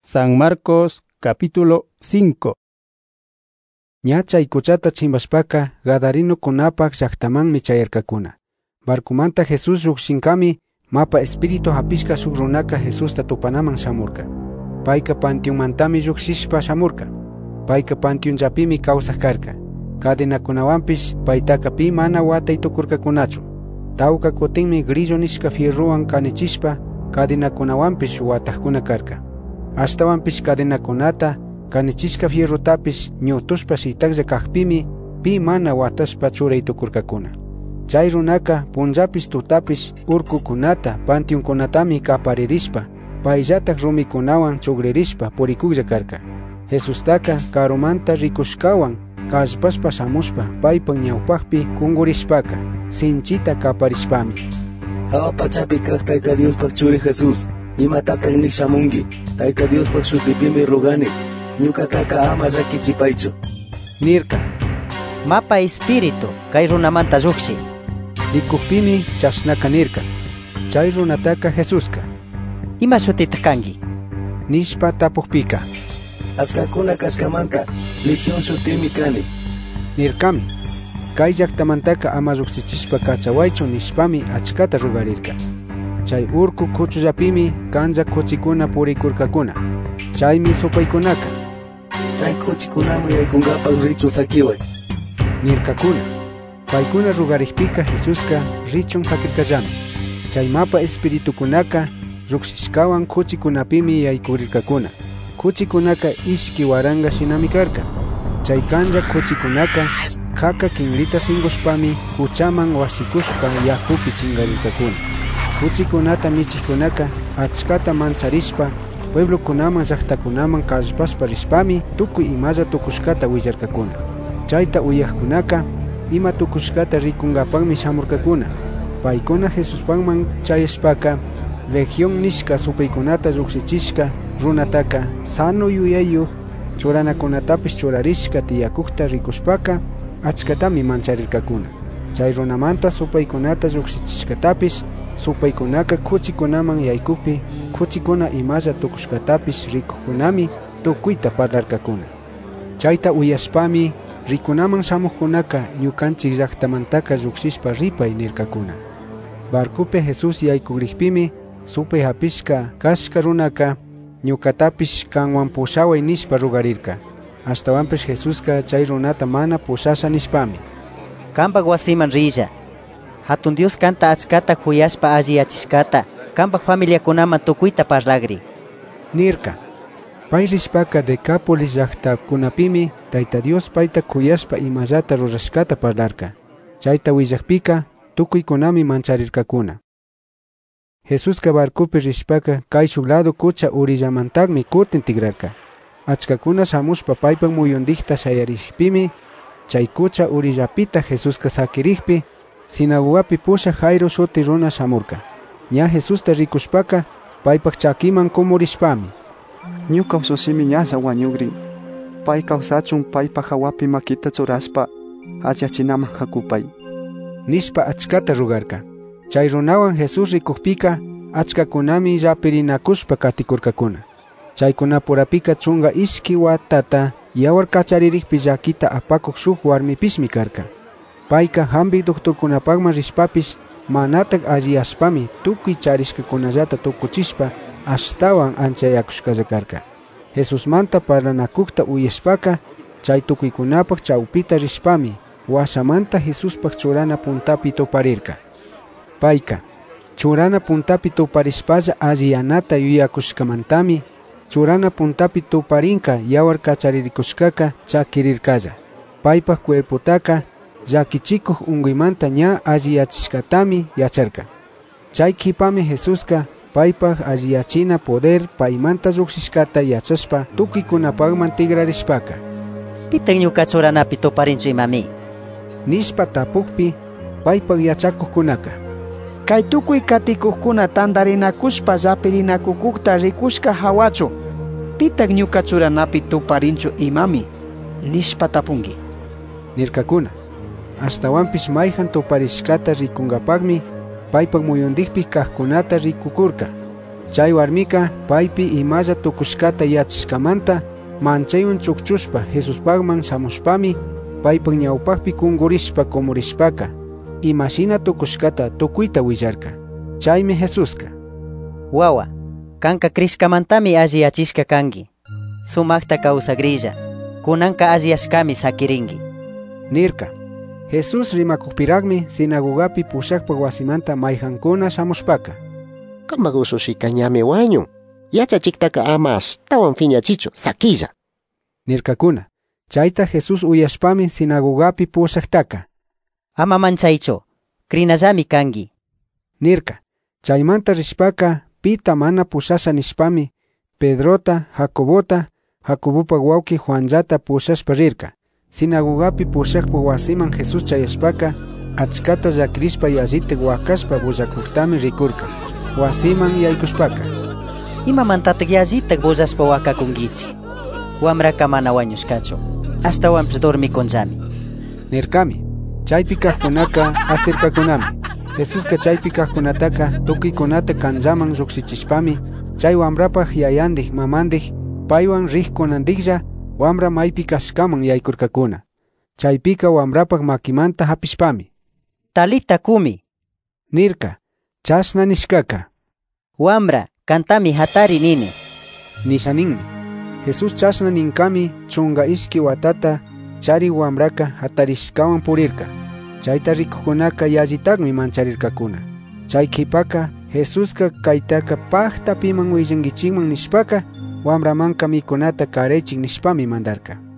San Marcos capítulo 5. Chay kuchata chimbashpaka Gadarino kunapak llaqtamanmi chayarkakuna. Barkumanta Jesús llukshinkami mapa espíritu hapishka shuk runaka Jesusta tupanaman shamurka. Payka panteonmantami llukshishpa shamurka. Payka panteonllapimi kawsaq karka. Cadenakunawanpish paytaka pi mana watay tukurkakunachu. Tawka kutinmi grillo nishka fierruwan kanichishpa cadenakunawanpish wataqkuna karka. Ashtawanpish cadenakunata kanichishka fierrutapish ñutushpa shitaqlla kaqpimi pi mana watashpa churaytukurkakuna. Chay runaka punllapish tutapish urkukunata panteonkunatami kaparirishpa payllataq rumikunawan chuqririshpa purikuklla karka. Jesustaka karumanta rikushkawan kallpashpa shamushpa paypan ñawpaqpi kungurishpaka sinchita kaparishpami: Hawa pachapi kaq Tayta Diospaq churi Jesús, imatataq nik shamunki, Tayta Diospaq shutipimi rugani, ñukataqa ama llakichipaychu nirka. Mapa espíritu kay runamanta lluqshi. Rikukpimi chashnaka nirka. Chay runataka Jesuska: Ima shutitaq kanki? Nishpa tapuqpika: Achkakuna kashkamanta Legión shutimi kani nirkami. Kay llaqtamantaka ama lluqsichishpa kachawaychu nishpami achkata rugarirka. Chay urku kuchullapimi kanlla kuchikuna purikurkakuna. Chaymi supaykunaka: Chay kuchikunaman yaykunkapaq richu sakiway nirkakuna. Paykuna rugarikpika Jesuska richun sakirkallami. Chay mapa espiritukunaka lluqshishkawan kuchikunapimi yaykurirkakuna. Kuchikunaka ishki waranga shinami karka. Chay kanlla kuchikunaka kaka kinrita singushpami kuchaman wasikushpa yakupi chingarirkakuna. Kuchikunata michikunaka achkata mancharishpa pueblokunaman llaqtakunaman kallpashpa rishpami tukuy imalla tukushkata willarkakuna. Chayta uyaqkunaka ima tukushkata rikungapanmi shamurkakuna. Paykuna Jesuspanman chayashpaka Legión nishka supaykunata lluqsichishka runataka sano yuyayuq churanakunatapish churarishka tiyakukta rikushpaka achkatami mancharirkakuna. Chay runamanta supaykunata lluqsichishkatapish supaykunaka kuchikunaman yaykuppi kuchikuna imalla tukushkatapish rikukunami tukuyta parlarkakuna. Chayta uyashpami rikunaman shamuqkunaka ñukanchik llaqtamantaka lluqsishpa ripay nirkakuna. Barkupi Jesús yaykuriqpimi supay hapishka kashka runaka ñukatapish kanwan pushaway nishpa rugarirka. Ashtawanpish Jesuska chay runata mana pushasha nishpami: Kanpak wasiman rilla. Hatun Dios kanta achkata huyashpa alliyachishkata kanpak familiakunaman tukuyta parlagri nirka. Pay rishpaka Decápolis llaqtakunapimi Tayta Dios payta kuyashpa imallata rurashkata parlarka. Chayta willaqpika tukuykunami mancharirkakuna. Jesuska barkupi rishpaka kay shuk lado kucha urillamantaqmi kutin tigrarka. Achkakuna shamushpa paypan muyundikta shayarishpimi chay kucha urillapita Jesuska sakiriqpi sinagogapi pusha Jairo shuti runa shamurka. Ña Jesusta rikushpaka paypak chakiman kumurishpami: Ñuka ususimi ñasa wañugrin. Pay kawsachun paypak hawapi makita churaspa allachinaman hakupay nishpa achkata rugarka. Chay runawan Jesus rikukpika achkakunami llapirinakushpa katikurkakuna. Chaykunapurapika chunga ishki watata yawar kachaririqpi llakita apakuq shuk warmipishmi karka. Payka hampik doctorkunapaqman rishpapish manataq alliyashpami tukuy charishkakunallata tukuchishpa ashtawan anchayakushkalla karka. Jesusmanta parlanakukta uyashpaka chay tukuykunapaq chawpita rishpami washamanta Jesuspaq churana puntapi tuparirka. Payka churana puntapi tuparishpalla alliyanata yuyakushkamantami churana puntapi tuparinka yawar kacharirikushkaka chakirirkalla. Paypaq cuerpotaka llakichikuq unguymanta ña alliyachishkatami yacharka. Chay kipami Jesuska paypaq alliyachina poder paymanta lluqsishkata yachashpa tukuykunapaqman tigrarishpaka: Pitaq ñuka churanapi tuparinchu imami? Nishpa tapuqpi paypaq yachakuqkunaka: Kay tukuy katikuqkuna tandarinakushpa llapirinakuqta rikushka hawachu, pitaq ñuka churanapi tuparinchu imami? Nishpa tapunki nirkakuna. Ashtawanpish mayhan tuparishkata rikunkapaqmi paypak muyundiqpi kaqkunata rikukurka. Chay warmika paypi imalla tukushkata yachishkamanta manchaywan chukchushpa Jesuspakman shamushpami paypak ñawpakpi kungurishpa komurishpaka imashina tukushkata tukuyta willarka. Chaymi Jesuska: Wawa, kanka krishkamantami alliyachishka kanki. Sumakta kawsagrilla, kunanka alliyashkami sakirinki. Nirka. Jesus rimakukpiraqmi sinagogapi pushakpak wasimanta mayjankuna shamushpaka: Qamaq usushikañami wañun. Yachachiktaka ama astawan phiñachichu, sakilla. Nirkakuna. Chayta Jesus uyashpami sinagogapi pushaktaka: Ama manchaychu, krinallami kanki. Nirka. Chaymanta rishpaka pita mana pushasha nishpami Pedrota, Jacobota, Jacobupa wawki Juanllata pushashpa rirka. Sinagogapi pushakpak wasiman Jesus chayashpaka achkata llakrishpa yallitek wakashpa bullakuktami rikurka. Wasiman yaykushpaka: Imamantatak yallitek bullashpa wakakunkichi. Wamraka mana wañushkachu, ashtawanpish dormikunllami. Nirkami. Chaypi kaqkunaka acerkakunami. Jesuska chaypi kaqkunataka tukuykunata kanllaman lluqsichishpami chay wamrapaq yayandik mamandik paywan riqkunandiklla wamra maypi kashkaman yaykurkakuna. Chaypika wamrapaq makimanta hapishpami: Talita kumi, nirka. Chashna nishkaka: Wamra, kantami hatari nini. Nishaninmi. Jesus chashna ninkami chunga ishki watata chari wamraka hatarishkawan purirka. Chayta rikukunaka yallitakmi mancharirkakuna. Chay kipaka Jesuska kaytaka paqta piman willankichikman nishpaka wamramanka mikunata karechik nishpami mandarka.